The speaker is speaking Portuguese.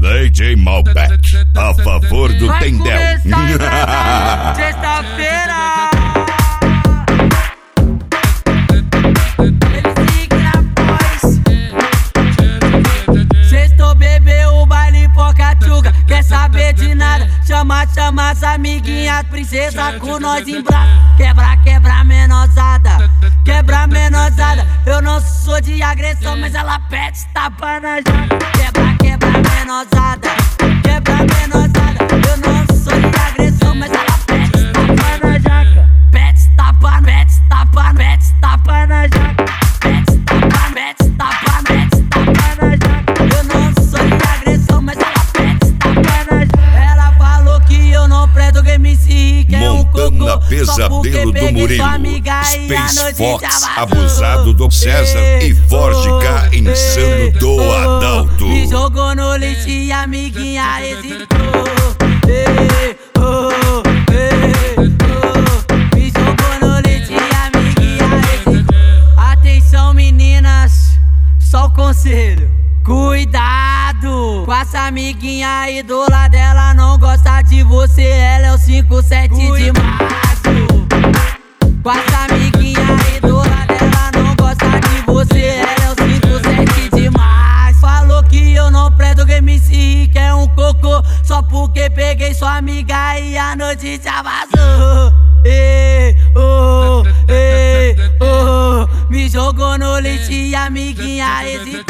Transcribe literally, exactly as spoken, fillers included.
D J Malbec, a favor do Vai Tendel. começar sexta-feira. Ele sigue na voz. Sextou, bebeu o baile Pocatuga. Quer saber de nada? Chama, chama as amiguinhas, princesa com nós em braço. Quebra, quebra, menosada. Quebra, menosada. Eu não sou de agressão, mas ela pede tapa na jaca. Quebra, quebra, menosada. Quebra, menosada. Eu não sou de agressão, mas ela pede tapa na jaca. Pede tapa, pede tapa, pede tapa na jaca. Pede tapa, pede tapa, pede tapa na jaca. Eu não sou de agressão, mas ela pede tapa na jaca. Ela falou que eu não presto game se que é um cocô. Montana Pesadelo do Murilo, Space Fox, abusado do César e Forge K, insano do Adalto. Me jogou no lixo e a amiguinha hesitou. Ei, oh, ei, oh. Me jogou no lixo e a amiguinha hesitou. Atenção meninas, só o conselho. Cuidado com essa amiguinha aí do lado dela, não gosta de você, ela é o cinco sete de março. Com essa amiguinha aí do lado dela, não gosta de você, ela é o cinco sete de março. Falou que eu não presto game se que é um cocô, só porque peguei sua amiga e a notícia vazou. Ei, oh, ei, oh. Me jogou no lixo e a amiguinha hesitou.